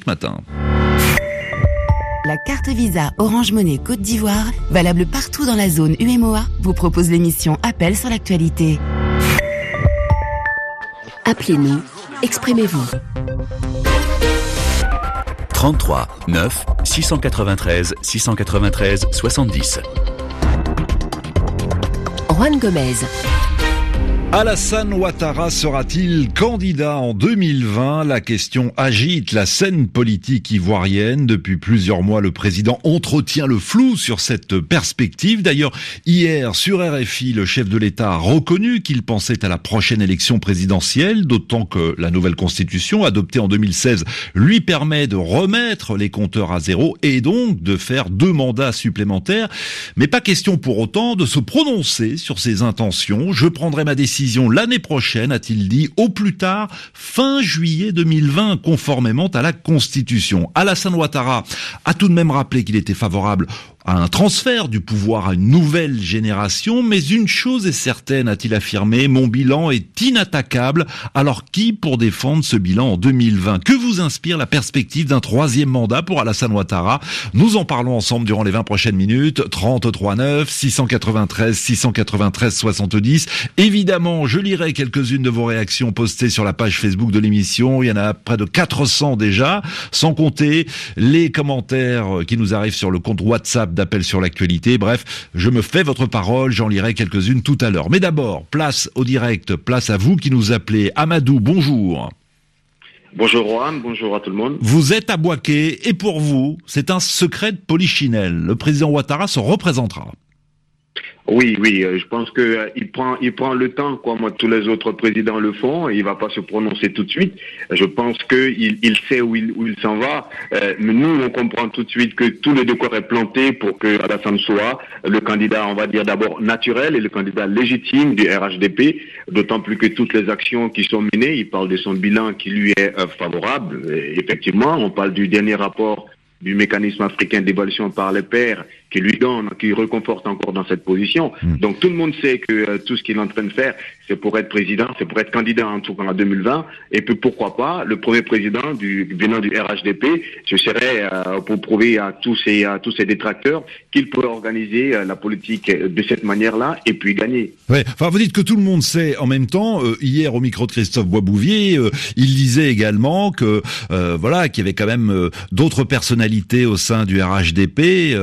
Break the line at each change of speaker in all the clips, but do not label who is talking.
Matin.
La carte Visa Orange Money Côte d'Ivoire, valable partout dans la zone UMOA, vous propose l'émission Appel sur l'actualité. Appelez-nous, exprimez-vous.
33 9 693 693 70.
Juan Gomez.
Alassane Ouattara sera-t-il candidat en 2020 ? La question agite la scène politique ivoirienne. Depuis plusieurs mois, le président entretient le flou sur cette perspective. D'ailleurs, hier, sur RFI, le chef de l'État a reconnu qu'il pensait à la prochaine élection présidentielle, d'autant que la nouvelle constitution, adoptée en 2016, lui permet de remettre les compteurs à zéro et donc de faire 2 mandats supplémentaires. Mais pas question pour autant de se prononcer sur ses intentions. Je prendrai ma décision l'année prochaine, a-t-il dit, au plus tard fin juillet 2020, conformément à la Constitution. Alassane Ouattara a tout de même rappelé qu'il était favorable à un transfert du pouvoir à une nouvelle génération, mais une chose est certaine, a-t-il affirmé, mon bilan est inattaquable. Alors qui pour défendre ce bilan en 2020 ? Que vous inspire la perspective d'un 3e mandat pour Alassane Ouattara ? Nous en parlons ensemble durant les 20 prochaines minutes. 33 9 693 693 70. Évidemment, je lirai quelques-unes de vos réactions postées sur la page Facebook de l'émission. Il y en a près de 400 déjà, sans compter les commentaires qui nous arrivent sur le compte WhatsApp d'appel sur l'actualité. Bref, je me fais votre parole, j'en lirai quelques-unes tout à l'heure. Mais d'abord, place au direct, place à vous qui nous appelez. Amadou, bonjour.
Bonjour Juan, bonjour à tout le monde.
Vous êtes à Bouaké et pour vous, c'est un secret de polichinelle. Le président Ouattara se représentera.
Oui, je pense que il prend le temps, comme tous les autres présidents le font. Il va pas se prononcer tout de suite. Je pense que il sait où il s'en va. Mais nous, on comprend tout de suite que tout le décor est planté pour que Alassane soit le candidat, on va dire d'abord naturel et le candidat légitime du RHDP. D'autant plus que toutes les actions qui sont menées, il parle de son bilan qui lui est favorable. Et effectivement, on parle du dernier rapport du mécanisme africain d'évaluation par les pairs qui lui donne, qui réconforte encore dans cette position. Donc tout le monde sait que tout ce qu'il est en train de faire, c'est pour être président, c'est pour être candidat en tout cas en 2020. Et puis pourquoi pas, le premier président venant du RHDP, ce serait pour prouver à tous ces détracteurs qu'il pourrait organiser la politique de cette manière-là et puis gagner.
Ouais, enfin vous dites que tout le monde sait. En même temps, hier au micro de Christophe Boisbouvier, il disait également que voilà, qu'il y avait quand même d'autres personnalités au sein du RHDP.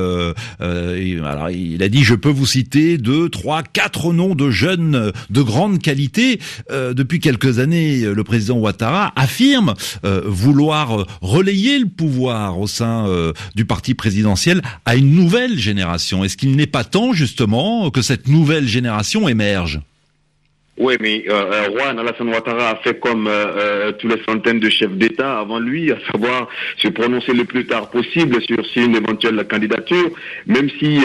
Alors il a dit, je peux vous citer 2, 3, 4 noms de jeunes de grande qualité. Depuis quelques années, le président Ouattara affirme vouloir relayer le pouvoir au sein du parti présidentiel à une nouvelle génération. Est-ce qu'il n'est pas temps justement que cette nouvelle génération émerge ?
Oui, mais Juan, Alassane Ouattara a fait comme tous les centaines de chefs d'État avant lui, à savoir se prononcer le plus tard possible sur une éventuelle candidature, même si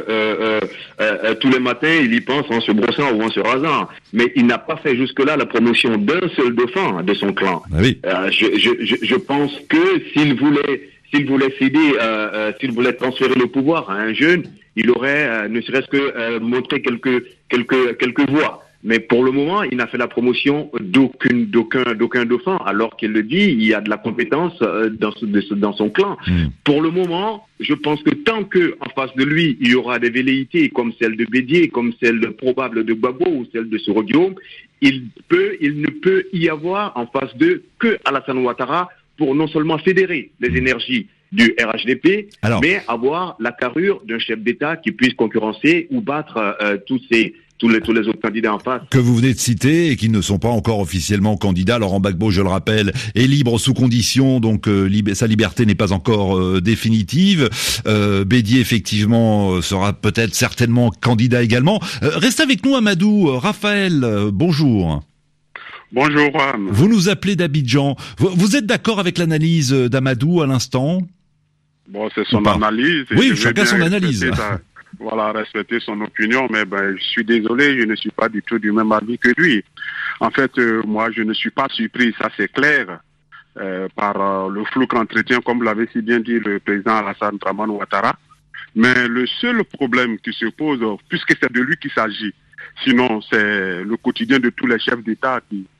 tous les matins il y pense en se brossant ou en se rasant. Mais il n'a pas fait jusque-là la promotion d'un seul dauphin de son clan.
Ah oui.
Je pense que s'il voulait transférer le pouvoir à un jeune, il aurait ne serait-ce que montré quelques voies. Mais pour le moment, il n'a fait la promotion d'aucun dauphin, alors qu'il le dit, il y a de la compétence dans son clan. Pour le moment, je pense que tant que en face de lui, il y aura des velléités comme celle de Bédié, comme celle probable de Gbagbo ou celle de Soro Guillaume, il ne peut y avoir en face d'eux que Alassane Ouattara pour non seulement fédérer les énergies du RHDP, mais avoir la carrure d'un chef d'État qui puisse concurrencer ou battre tous les autres candidats en face.
Que vous venez de citer et qui ne sont pas encore officiellement candidats. Laurent Gbagbo, je le rappelle, est libre sous condition, donc sa liberté n'est pas encore définitive. Bédié, effectivement, sera peut-être certainement candidat également. Reste avec nous, Amadou. Raphaël, bonjour.
Bonjour.
Vous nous appelez d'Abidjan. Vous êtes d'accord avec l'analyse d'Amadou à l'instant ?
Bon, c'est son analyse.
Oui, chacun son analyse.
Respecter son opinion, mais je suis désolé, je ne suis pas du tout du même avis que lui. En fait, moi, je ne suis pas surpris, ça c'est clair, par le flou qu'entretient, comme l'avait si bien dit le président Alassane Dramane Ouattara. Mais le seul problème qui se pose, puisque c'est de lui qu'il s'agit, sinon c'est le quotidien de tous les chefs d'État qui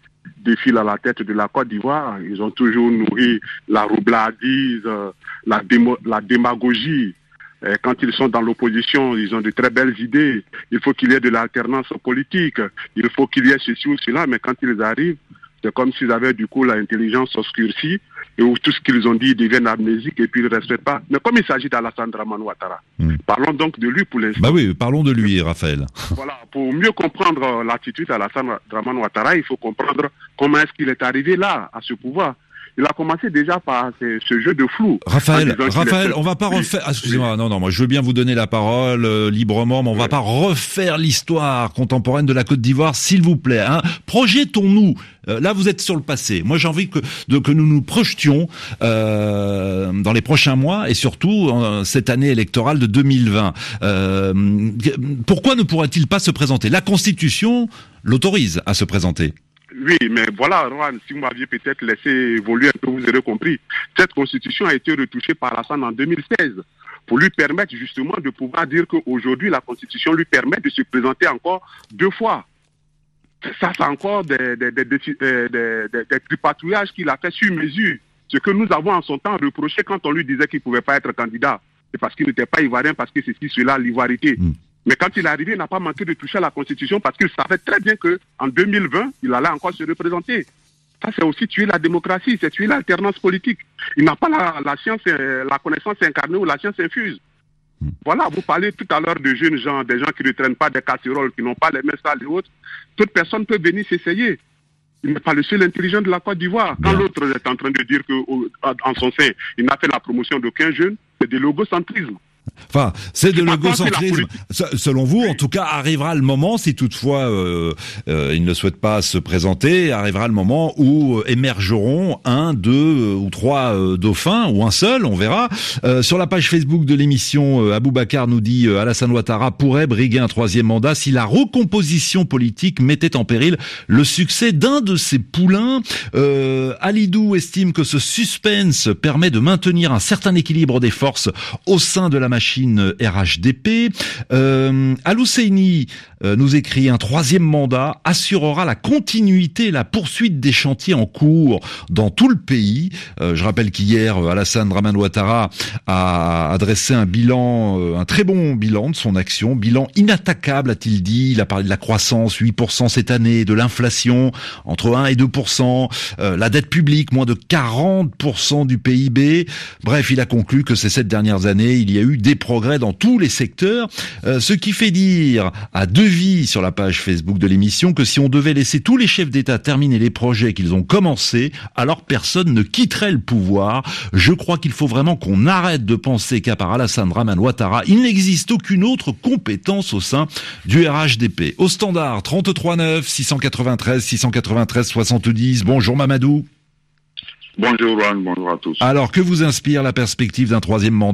défilent à la tête de la Côte d'Ivoire, ils ont toujours nourri la roublardise, la démagogie. Quand ils sont dans l'opposition, ils ont de très belles idées. Il faut qu'il y ait de l'alternance politique. Il faut qu'il y ait ceci ou cela. Mais quand ils arrivent, c'est comme s'ils avaient du coup l'intelligence obscurcie et où tout ce qu'ils ont dit devient amnésique et puis ils ne respectent pas. Mais comme il s'agit d'Alassane Dramane Ouattara, parlons donc de lui pour l'instant.
Bah oui, parlons de lui, Raphaël.
Voilà, pour mieux comprendre l'attitude d'Alassane Dramane Ouattara, il faut comprendre comment est-ce qu'il est arrivé là, à ce pouvoir. Il a commencé déjà par ce jeu de flou.
Raphaël, on va pas refaire. Excusez-moi, non, moi je veux bien vous donner la parole librement, mais on va pas refaire l'histoire contemporaine de la Côte d'Ivoire, s'il vous plaît. Hein. Projetons-nous. Là, vous êtes sur le passé. Moi, j'ai envie que nous nous projetions dans les prochains mois et surtout cette année électorale de 2020. Pourquoi ne pourrait-il pas se présenter? La Constitution l'autorise à se présenter.
Oui, mais voilà, Rohan, si vous m'aviez peut-être laissé évoluer un peu, vous aurez compris. Cette constitution a été retouchée par Alassane en 2016 pour lui permettre justement de pouvoir dire qu'aujourd'hui, la constitution lui permet de se présenter encore 2 fois. Ça, c'est encore des tripatouillages qu'il a fait sur mesure. Ce que nous avons en son temps reproché quand on lui disait qu'il ne pouvait pas être candidat. C'est parce qu'il n'était pas ivoirien, parce que c'est cela, l'ivoirité. Mais quand il est arrivé, il n'a pas manqué de toucher à la Constitution parce qu'il savait très bien qu'en 2020, il allait encore se représenter. Ça, c'est aussi tuer la démocratie, c'est tuer l'alternance politique. Il n'a pas la science, la connaissance incarnée ou la science infuse. Voilà, vous parlez tout à l'heure de jeunes gens, des gens qui ne traînent pas des casseroles, qui n'ont pas les mains sales et autres. Toute personne peut venir s'essayer. Il n'est pas le seul intelligent de la Côte d'Ivoire. Quand l'autre est en train de dire qu'en son sein, il n'a fait la promotion d'aucun jeune, c'est de l'ogocentrisme.
Enfin, c'est de l'égocentrisme. Selon vous, en tout cas, arrivera le moment, si toutefois il ne souhaite pas se présenter, arrivera le moment où émergeront 1, 2 ou 3 dauphins, ou un seul, on verra. Sur la page Facebook de l'émission, Aboubacar nous dit Alassane Ouattara pourrait briguer un 3e mandat si la recomposition politique mettait en péril le succès d'un de ses poulains. Alidou estime que ce suspense permet de maintenir un certain équilibre des forces au sein de la machine RHDP. Al-Husseini nous écrit un 3e mandat assurera la continuité et la poursuite des chantiers en cours dans tout le pays. Je rappelle qu'hier, Alassane Dramane Ouattara a adressé un bilan, un très bon bilan de son action, bilan inattaquable, a-t-il dit. Il a parlé de la croissance, 8% cette année, de l'inflation, entre 1 et 2%, la dette publique, moins de 40% du PIB. Bref, il a conclu que ces 7 dernières années, il y a eu des progrès dans tous les secteurs, ce qui fait dire à Devis sur la page Facebook de l'émission que si on devait laisser tous les chefs d'État terminer les projets qu'ils ont commencés, alors personne ne quitterait le pouvoir. Je crois qu'il faut vraiment qu'on arrête de penser qu'à part Alassane Dramane Ouattara, il n'existe aucune autre compétence au sein du RHDP. Au standard 33 9 693 70. Bonjour Mamadou.
Bonjour Juan, bonjour à tous.
Alors, que vous inspire la perspective d'un 3e mandat ?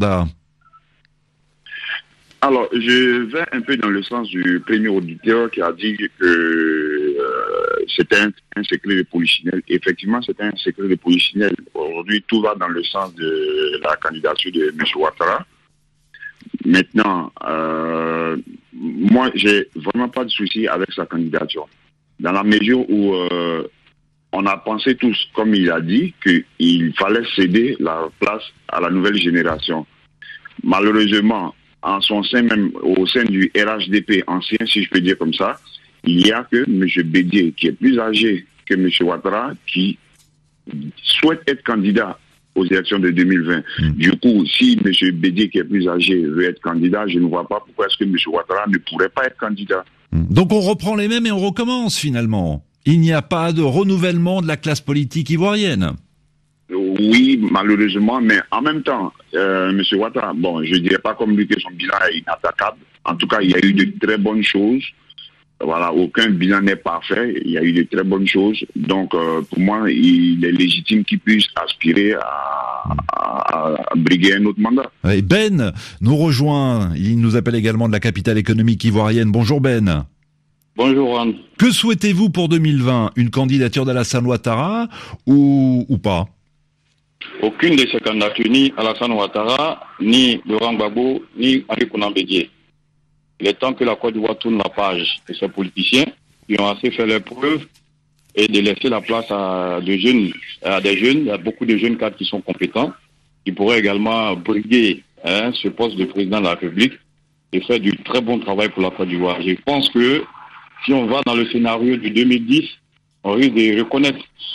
Alors, je vais un peu dans le sens du premier auditeur qui a dit que c'était un secret de polichinelle. Effectivement, c'était un secret de polichinelle. Aujourd'hui, tout va dans le sens de la candidature de M. Ouattara. Maintenant, moi, j'ai vraiment pas de souci avec sa candidature. Dans la mesure où on a pensé tous, comme il a dit, qu'il fallait céder la place à la nouvelle génération. Malheureusement, en son sein même, au sein du RHDP ancien, si je peux dire comme ça, il y a que M. Bédié, qui est plus âgé que M. Ouattara, qui souhaite être candidat aux élections de 2020. Du coup, si M. Bédié, qui est plus âgé, veut être candidat, je ne vois pas pourquoi est-ce que M. Ouattara ne pourrait pas être candidat.
Donc on reprend les mêmes et on recommence finalement. Il n'y a pas de renouvellement de la classe politique ivoirienne.
Oui, malheureusement, mais en même temps, M. Ouattara, bon, je ne dirais pas comme lui que son bilan est inattaquable. En tout cas, il y a eu de très bonnes choses. Voilà, aucun bilan n'est parfait. Il y a eu de très bonnes choses. Donc, pour moi, il est légitime qu'il puisse aspirer à briguer un autre mandat.
Et Ben nous rejoint. Il nous appelle également de la capitale économique ivoirienne. Bonjour Ben.
Bonjour Juan.
Que souhaitez-vous pour 2020 ? Une candidature d'Alassane Ouattara ou pas ?
Aucune de ces candidatures, ni Alassane Ouattara, ni Laurent Gbagbo, ni Henri Konan Bédié. Il est temps que la Côte d'Ivoire tourne la page de ces politiciens qui ont assez fait leurs preuves et de laisser la place à des jeunes. Il y a beaucoup de jeunes cadres qui sont compétents, qui pourraient également briguer ce poste de président de la République et faire du très bon travail pour la Côte d'Ivoire. Je pense que si on va dans le scénario de 2010, on risque de reconnaître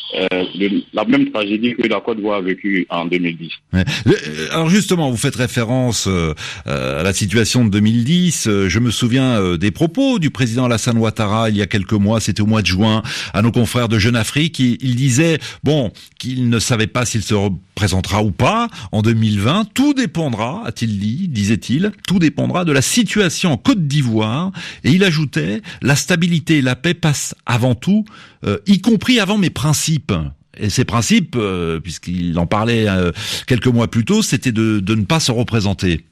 la même tragédie que la Côte d'Ivoire a vécue en 2010.
Alors justement, vous faites référence à la situation de 2010. Je me souviens des propos du président Alassane Ouattara il y a quelques mois, c'était au mois de juin, à nos confrères de Jeune Afrique. Il disait qu'il ne savait pas s'il se représentera ou pas en 2020. Tout dépendra, a-t-il dit, disait-il, tout dépendra de la situation en Côte d'Ivoire. Et il ajoutait, la stabilité et la paix passent avant tout, y compris avant mes principes. Et ces principes, puisqu'il en parlait quelques mois plus tôt, c'était de ne pas se représenter.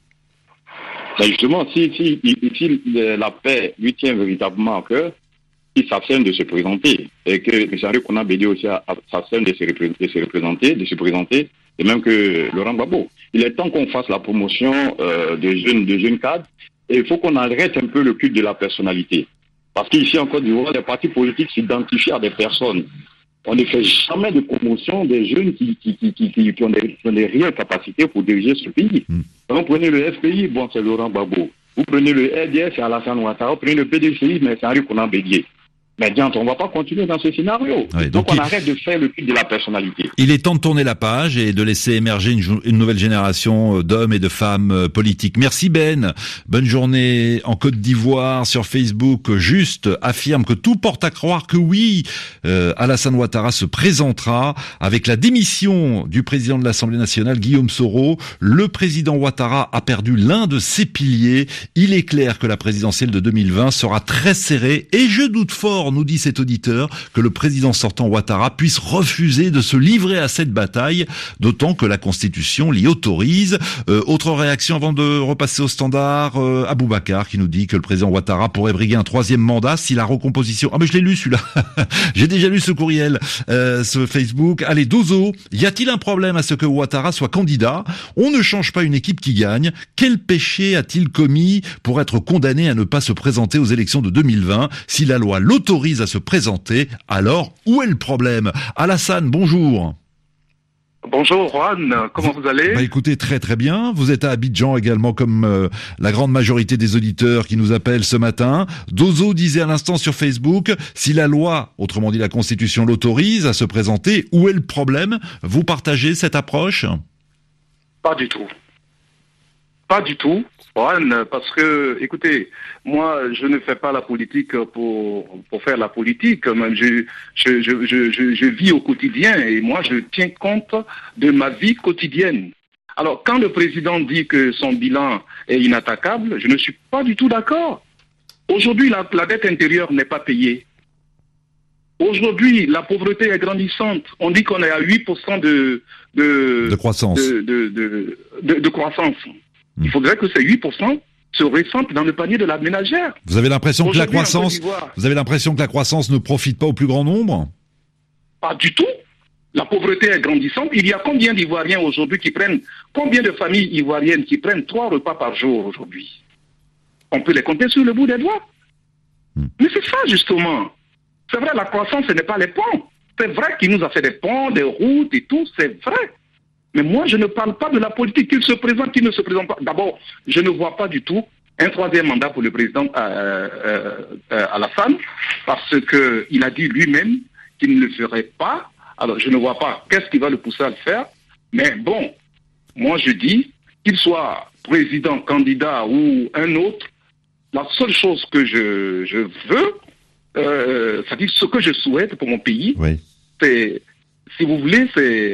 Ben justement, si la paix lui tient véritablement à cœur, il s'abstienne de se présenter. Et que M. Henri Konan Bédié aussi s'abstienne de se présenter, et même que Laurent Gbagbo. Il est temps qu'on fasse la promotion de jeunes cadres, et il faut qu'on arrête un peu le culte de la personnalité. Parce qu'ici en Côte d'Ivoire, les partis politiques s'identifient à des personnes. On ne fait jamais de promotion des jeunes qui ont des réelles capacités pour diriger ce pays. Quand vous prenez le FPI, c'est Laurent Gbagbo. Vous prenez le RDS, c'est Alassane Ouattara. Vous prenez le PDCI, mais c'est Henri Konan Bédié. Mais bien, on ne va pas continuer dans ce scénario. Oui, donc on arrête de faire le culte de la personnalité.
Il est temps de tourner la page et de laisser émerger une nouvelle génération d'hommes et de femmes politiques. Merci Ben. Bonne journée en Côte d'Ivoire. Sur Facebook, Juste affirme que tout porte à croire que oui, Alassane Ouattara se présentera. Avec la démission du président de l'Assemblée nationale, Guillaume Soro, le président Ouattara a perdu l'un de ses piliers. Il est clair que la présidentielle de 2020 sera très serrée et je doute fort, nous dit cet auditeur, que le président sortant Ouattara puisse refuser de se livrer à cette bataille, d'autant que la Constitution l'y autorise. Autre réaction avant de repasser au standard, Aboubacar qui nous dit que le président Ouattara pourrait briguer un 3e mandat si la recomposition... Ah mais je l'ai lu celui-là, j'ai déjà lu ce courriel, ce Facebook. Allez, Dozo, y a-t-il un problème à ce que Ouattara soit candidat? On ne change pas une équipe qui gagne. Quel péché a-t-il commis pour être condamné à ne pas se présenter aux élections de 2020? Si la loi l'autorise à se présenter, alors où est le problème? Alassane, bonjour.
Bonjour Juan, comment vous allez?
Écoutez, très très bien. Vous êtes à Abidjan également comme la grande majorité des auditeurs qui nous appellent ce matin. Dozo disait à l'instant sur Facebook, si la loi, autrement dit la Constitution, l'autorise à se présenter, où est le problème? Vous partagez cette approche?
Pas du tout. Pas du tout, Juan, parce que, écoutez, moi, je ne fais pas la politique pour faire la politique. Même je vis au quotidien et moi, je tiens compte de ma vie quotidienne. Alors, quand le président dit que son bilan est inattaquable, je ne suis pas du tout d'accord. Aujourd'hui, la dette intérieure n'est pas payée. Aujourd'hui, la pauvreté est grandissante. On dit qu'on est à 8% de croissance. De croissance. Il faudrait que ces 8% se ressentent dans le panier de la ménagère.
Vous avez l'impression que la croissance ne profite pas au plus grand nombre?
Pas du tout. La pauvreté est grandissante. Il y a combien d'Ivoiriens aujourd'hui combien de familles ivoiriennes qui prennent 3 repas par jour aujourd'hui? On peut les compter sur le bout des doigts. Mais c'est ça justement. C'est vrai, la croissance, ce n'est pas les ponts. C'est vrai qu'il nous a fait des ponts, des routes et tout, c'est vrai. Mais moi, je ne parle pas de la politique, qu'il se présente, qu'il ne se présente pas. D'abord, je ne vois pas du tout un 3e mandat pour le président Alassane, parce qu'il a dit lui-même qu'il ne le ferait pas. Alors, je ne vois pas qu'est-ce qui va le pousser à le faire. Mais bon, moi, je dis qu'il soit président, candidat ou un autre, la seule chose que je veux, c'est-à-dire ce que je souhaite pour mon pays, oui. C'est, si vous voulez,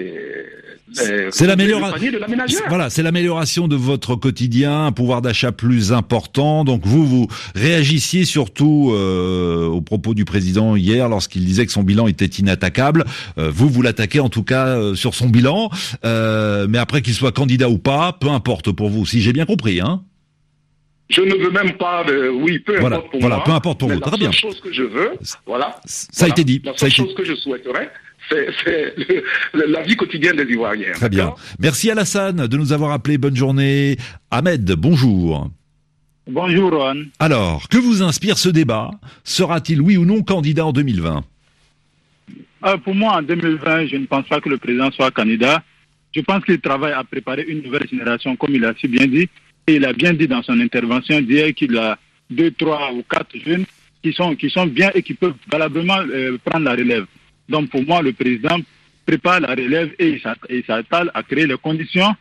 c'est l'amélioration.
Voilà, c'est l'amélioration de votre quotidien, un pouvoir d'achat plus important. Donc vous réagissiez surtout aux propos du président hier lorsqu'il disait que son bilan était inattaquable. Vous l'attaquez en tout cas sur son bilan, mais après qu'il soit candidat ou pas, peu importe pour vous. Si j'ai bien compris, hein.
Je ne veux même pas peu importe pour moi.
Peu importe pour vous. Très bien.
La seule chose que je veux,
ça a été dit.
La seule chose que je souhaiterais, c'est la vie quotidienne des Ivoiriens.
Très bien. Merci Alassane de nous avoir appelé. Bonne journée. Ahmed, bonjour.
Bonjour, Juan.
Alors, que vous inspire ce débat? Sera-t-il oui ou non candidat en 2020?
Pour moi, en 2020, je ne pense pas que le président soit candidat. Je pense qu'il travaille à préparer une nouvelle génération, comme il a si bien dit. Et il a bien dit dans son intervention d'hier qu'il a 2, 3 ou 4 jeunes qui sont bien et qui peuvent valablement prendre la relève. Donc pour moi, le président prépare la relève et il s'attale à créer les conditions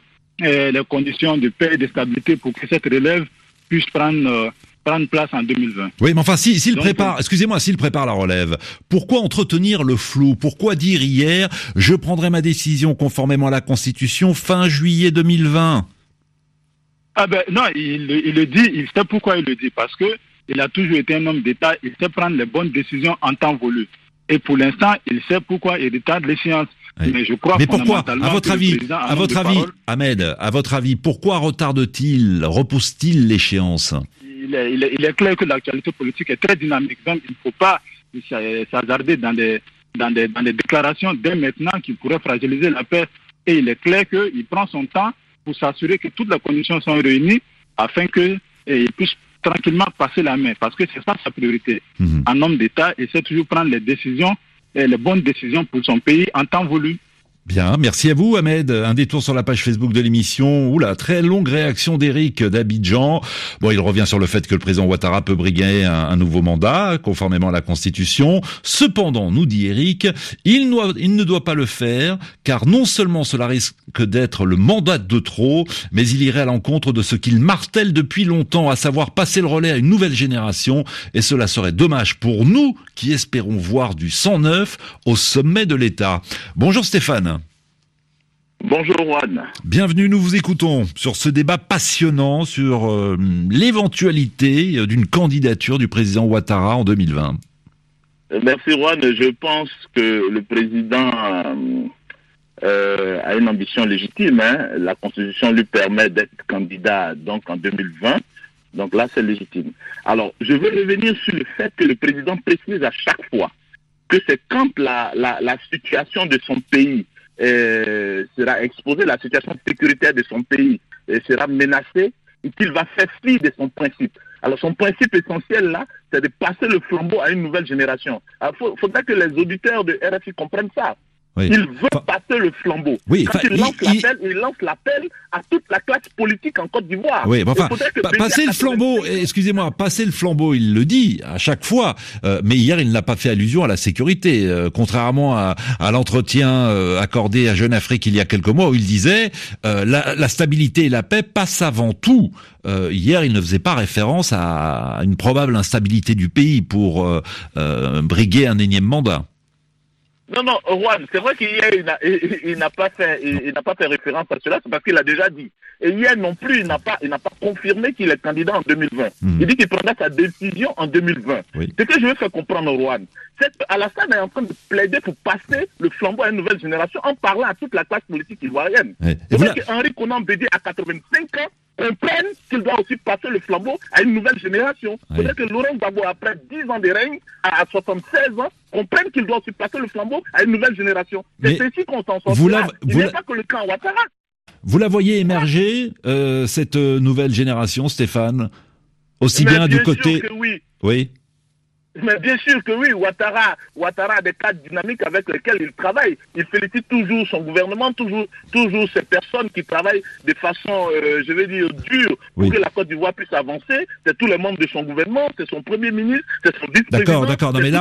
de paix et de stabilité pour que cette relève puisse prendre place en 2020.
Oui, mais enfin, s'il prépare la relève, pourquoi entretenir le flou? Pourquoi dire hier, je prendrai ma décision conformément à la Constitution fin juillet 2020?
Non, il le dit, il sait pourquoi il le dit, parce que il a toujours été un homme d'État, il sait prendre les bonnes décisions en temps voulu. Et pour l'instant, il sait pourquoi il retarde l'échéance.
Oui.
Mais je crois
pourquoi, à votre avis, Ahmed, à votre avis, pourquoi repousse-t-il l'échéance?
Il est clair que l'actualité politique est très dynamique, donc il ne faut pas s'hasarder dans des déclarations dès maintenant qui pourraient fragiliser la paix. Et il est clair qu'il prend son temps pour s'assurer que toutes les conditions sont réunies afin qu'il puisse tranquillement passer la main, parce que c'est ça sa priorité. Un homme d'État essaie toujours de prendre les bonnes décisions pour son pays en temps voulu.
Bien, merci à vous Ahmed. Un détour sur la page Facebook de l'émission. Oula, très longue réaction d'Éric d'Abidjan. Bon, il revient sur le fait que le président Ouattara peut briguer un nouveau mandat, conformément à la Constitution. Cependant, nous dit Éric, il ne doit pas le faire, car non seulement cela risque d'être le mandat de trop, mais il irait à l'encontre de ce qu'il martèle depuis longtemps, à savoir passer le relais à une nouvelle génération, et cela serait dommage pour nous, qui espérons voir du sang neuf au sommet de l'État. Bonjour Stéphane.
Bonjour Juan.
Bienvenue, nous vous écoutons sur ce débat passionnant sur l'éventualité d'une candidature du président Ouattara en 2020.
Merci Juan. Je pense que le président a une ambition légitime. La Constitution lui permet d'être candidat donc en 2020. Donc là, c'est légitime. Alors, je veux revenir sur le fait que le président précise à chaque fois que c'est quand la situation de son pays sera exposée, la situation sécuritaire de son pays sera menacée, et qu'il va faire fi de son principe. Alors son principe essentiel là, c'est de passer le flambeau à une nouvelle génération. Alors faudrait que les auditeurs de RFI comprennent ça. Oui. Il veut passer le flambeau.
Oui,
quand il lance l'appel à toute la classe politique en Côte d'Ivoire.
Oui, passer le flambeau, excusez-moi, passer le flambeau, il le dit à chaque fois, mais hier il n'a pas fait allusion à la sécurité, contrairement à l'entretien accordé à Jeune Afrique il y a quelques mois où il disait la stabilité et la paix passent avant tout. Hier, il ne faisait pas référence à une probable instabilité du pays pour briguer un énième mandat.
Non, Juan, c'est vrai qu'hier, il n'a pas fait référence à cela, c'est parce qu'il a déjà dit. Et hier non plus, il n'a pas confirmé qu'il est candidat en 2020. Il dit qu'il prendra sa décision en 2020. Oui. Ce que je veux faire comprendre, Juan, c'est qu'Alassane est en train de plaider pour passer le flambeau à une nouvelle génération en parlant à toute la classe politique ivoirienne. C'est vrai qu'Henri Konan Bédié, à 85 ans, comprenne qu'il doit aussi passer le flambeau à une nouvelle génération. Il faudrait que Laurent Gbagbo, après 10 ans de règne, à 76 ans, comprenne qu'il doit aussi passer le flambeau à une nouvelle génération. C'est ainsi qu'on s'en sort. Il n'est pas que le camp Ouattara.
Vous la voyez émerger, cette nouvelle génération, Stéphane? Aussi bien du côté...
Sûr que oui.
Oui.
Mais bien sûr que oui, Ouattara a des cadres dynamiques avec lesquels il travaille. Il félicite toujours son gouvernement, toujours ces personnes qui travaillent de façon, dure pour que la Côte d'Ivoire puisse avancer. C'est tous les membres de son gouvernement, c'est son premier ministre, c'est son vice-président.
D'accord. Non, mais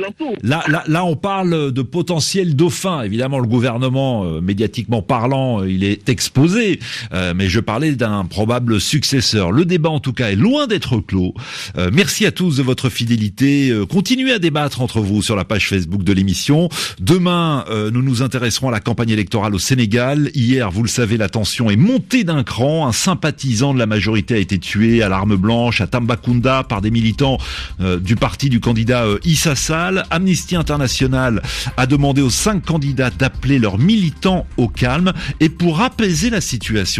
là, on parle de potentiel dauphin. Évidemment, le gouvernement, médiatiquement parlant, il est exposé. Mais je parlais d'un probable successeur. Le débat, en tout cas, est loin d'être clos. Merci à tous de votre fidélité. Continuez à débattre entre vous sur la page Facebook de l'émission. Demain, nous nous intéresserons à la campagne électorale au Sénégal. Hier, vous le savez, la tension est montée d'un cran. Un sympathisant de la majorité a été tué à l'arme blanche à Tambacounda par des militants du parti du candidat Issa Sall. Amnesty International a demandé aux 5 candidats d'appeler leurs militants au calme et pour apaiser la situation.